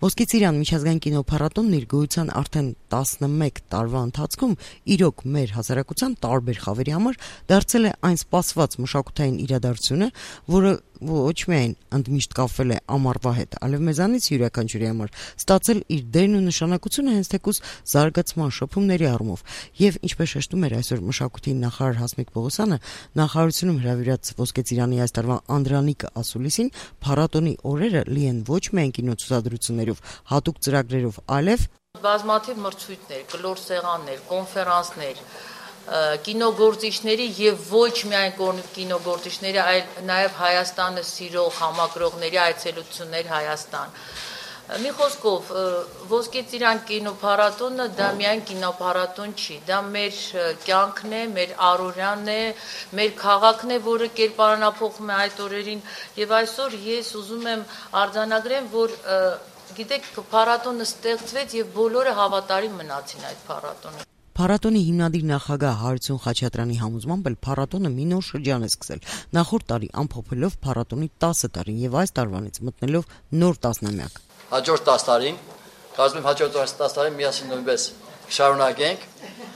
Ոսկե ծիրան միջազգային կինոփառատոնն իր գոյության արդեն 11 տարվա ընթացքում իրոք մեր հասարակության տարբեր խավերի համար դարձել է այն սպասված մշակութային իրադարձությունը, որը ոչ միայն ընդմիշտ կապվել է ամառվա հետ, այլև մեզանից յուրաքանչյուրի համար ստացել իր դերն ու նշանակությունը հենց թեկուզ զարգացման շփումների առումով։ Եվ ինչպես շեշտում էր այսօր մշակույթի նախարար Հասմիկ Պողոսյանը, նախարարությունում հրավիրած Ոսկե ծիրանի այս տարվա Անդրանիկը ասուլիսին, փառատոնի օրերը լի են ոչ միայն կինոցուցադրություններով, հատուկ ծրագրերով, այլև բազմաթիվ մրցույթներ, կլոր սեղաններ, կոնֆերանսներ, կինոգործիչների եւ ոչ միայն կինոգործիչների, այլ նաեւ Հայաստանը սիրող համակրողների այցելություններ Հայաստան։ Մի խոսքով, Ոսկե ծիրան կինոփառատոնը դա միայն կինոփառատոն չի, դա մեր կյանքն է, մեր առօրյանն է, մեր քաղաքն է, որը կերպարանափոխում է այդ օրերին, եւ այսօր ես ուզում եմ արձանագրեմ, որ գիտեք, փառատոնը ստեղծվեց եւ բոլորը հավատարիմ մնացին այդ փառատոնին։ Փառատոնի հիմնադիր նախագահ Հարություն Խաչատրյանի համոզմամբ էլ փառատոնը մի նոր շրջան է սկսել։ Նախորդ տարի ամփոփելով փառատոնի 10 տարին եւ այս տարվանից մտնելով նոր տասնամյակ։ Հաջորդ 10 տարին, կազմում հաջորդ 10 տարին միասին նույնպես շարունակենք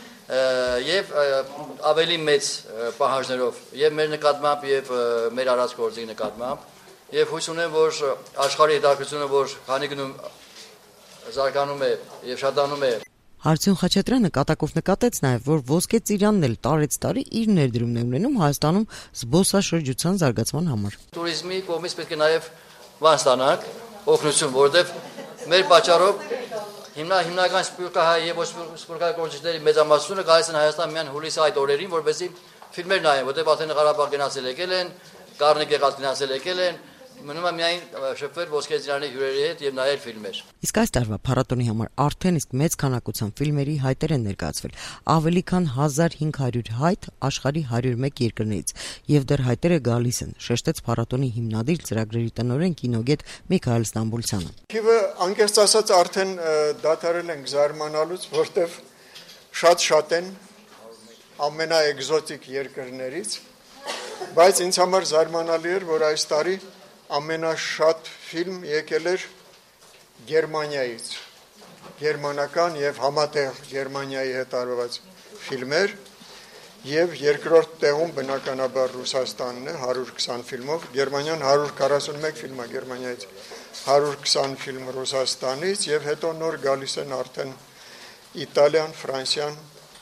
եւ ավելի մեծ պահանջներով եւ մեր նկատմամբ եւ մեր արած գործի նկատմամբ եւ հույս ունեմ, որ աշխարհի հետաքրքրությունը, որ քանի գնում զարգանում է եւ շատանում է։ Հարություն Խաչատրյանը կատակով նկատեց նաև, որ Ոսկե ծիրանն էլ տարեց տարի իր ներդրումն է ունենում Հայաստանում զբոսաշրջության զարգացման համար։ Տուրիզմի կողմից պետք է նաև բան ստանանք, օգնություն, որովհետև մեր պատճառով հիմնական սպորտահայ եւ սպորտային գործիչների մեծամասնությունը գալիս են Հայաստան միայն հուլիսի այդ օրերին, որովհետեւ ֆիլմեր նայեն, որովհետեւ Աթենի Ղարաբաղ գնացել եկել են, Կառնիկ եղած գնացել եկել են, մնում է միայն շփվել Ոսկե ծիրանի հյուրերի հետ եւ նայել ֆիլմեր։ Իսկ այս տարվա փառատոնի համար արդեն իսկ մեծ քանակությամբ ֆիլմերի հայտեր են ներկայացվել, ավելի քան 1500 հայտ աշխարհի 101 երկրներից, եւ դեռ հայտերը գալիս են, շեշտեց փառատոնի հիմնադիր ծրագրերի տնօրեն կինոգետ Միքայել Ստամբուլցյանը։ Քիվը անկեղծ ասած արդեն դադարել ենք զարմանալուց, որտեվ շատ են ամենաէկզոտիկ երկրներից, բայց ինձ համար զարմանալի էր, որ այս տարի ամենաշատ ֆիլմ եկել էր Գերմանիայից, գերմանական եւ համատեղ Գերմանիայի հետ արված ֆիլմեր եւ երկրորդ տեղում բնականաբար Ռուսաստանն է 120 ֆիլմով, Գերմանիան 141 ֆիլմ է Գերմանիայից, 120 ֆիլմ Ռուսաստանից եւ հետո նոր գալիս են արդեն Իտալիան, Ֆրանսիան,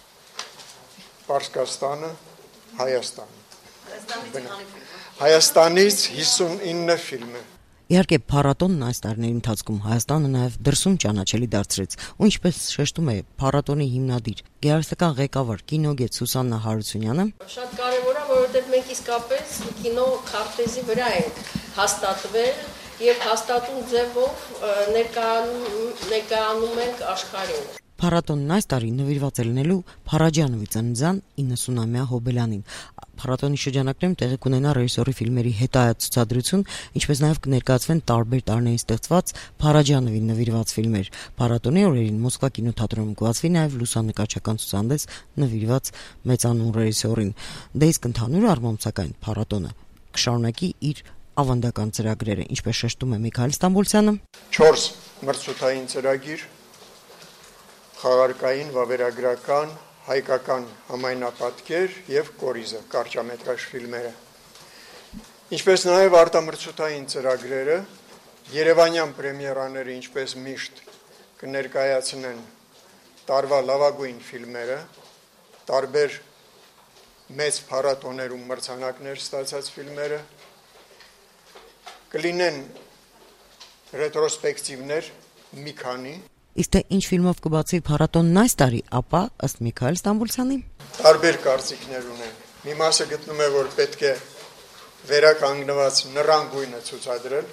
Պարսկաստանը, Հայաստանը։ Հայաստանից 59 ֆիլմ է։ Իհարկե փառատոնն այս տարիների ընթացքում Հայաստանը նաև դրսում ճանաչելի դարձրեց, ու ինչպես շեշտում է փառատոնի հիմնադիր գեղարվեստական ղեկավար կինոգետ Սուսաննա Հարությունյանը, շատ կարևոր է, որովհետև մենք իսկապես կինո քարտեզի վրա ենք հաստատվել եւ հաստատուն ձևով ներկայանում ենք աշխարհին։ Փառատոնն այս տարի նվիրված է լինելու Փարաջանովի ծննդյան 90-ամյա հոբելյանին։ Փառատոնի շրջանակներում տեղի կունենա ռեժիսորի ֆիլմերի հետայացուցադրություն, ինչպես նաև կներկայացվեն տարբեր տարիներին ստեղծված Փարաջանովին նվիրված ֆիլմեր։ Փառատոնի օրերին Մոսկվա կինոթատրոնում կբացվի նաև լուսանկարչական ցուցահանդես նվիրված մեծանուն ռեժիսորին։ Դե իսկ ընդհանուր առմամբ սակայն փառատոնը կշարունակի իր ավանդական ծրագրերը, ինչպես շեշտում է Միքայել Ստամբուլցյանը։ 4 մրցութային ծրագիր, խաղարկային, վավերագրական, հայկական համայնապատկեր եւ կորիզը, կարճամետրաժ ֆիլմերը։ Ինչպես նաեւ արտամրցութային ծրագրերը, Երևանյան պրեմիերաները, ինչպես միշտ, կներկայացնեն տարվա լավագույն ֆիլմերը, տարբեր մեծ փառատոներում մրցանակներ ստացած ֆիլմերը, կլինեն ռետրոսպեկտիվներ մի քանի։ Իսկ թե ինչ ֆիլմով կբացվի փառատոնն այս տարի, ապա ըստ Միքայել Ստամբուլցյանի տարբեր կարծիքներ ունեն։ Մի մասը գտնում է, որ պետք է վերականգնված նռան գույնը ցուցադրել,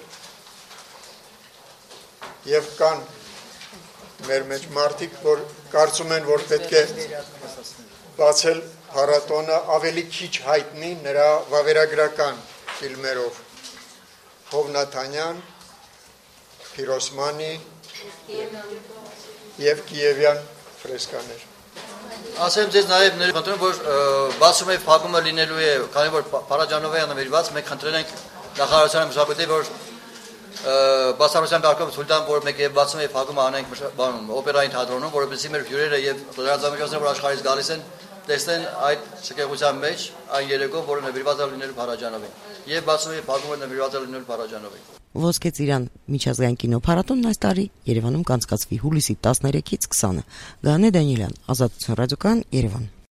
եւ կան մեր մեջ մարդիկ, որ կարծում են, որ պետք է բացել փառատոնը ավելի քիչ հայտնի նրա վավերագրական ֆիլմերով։ Հովնաթանյան, Փիրոսմանի եւ Կիևյան ֆրեսկաներ։ Ասեմ ձեզ նաև ներկայացնում, որ բացում է փակումը լինելու է, քանի որ Փարաջանովի նվիրված, մենք խնդրել ենք նախարարության մշակույթի, որ բացառության կարգով ցույց որ մեկ եւ 60 փակում անենք բանում օպերային թատրոնում, որովհետեւ մեր հյուրերը եւ լրատվամիջոցները որ աշխարհից գալիս են, տեսնեն այդ ցկեղության մեջ այն երեկո, որը նվիրված է լինելու Փարաջանովին։ Եվ 60 փակումը նվիրված է լինելու Փարաջանովին։ Ոսկե ծիրան միջազգային կինոփառատոնն այս տարի Երևանում կանցկացվի հուլիսի 13-ից 20-ը։ Գանե Դանիելյան, Ազատություն ռադիոկայան, Երևան։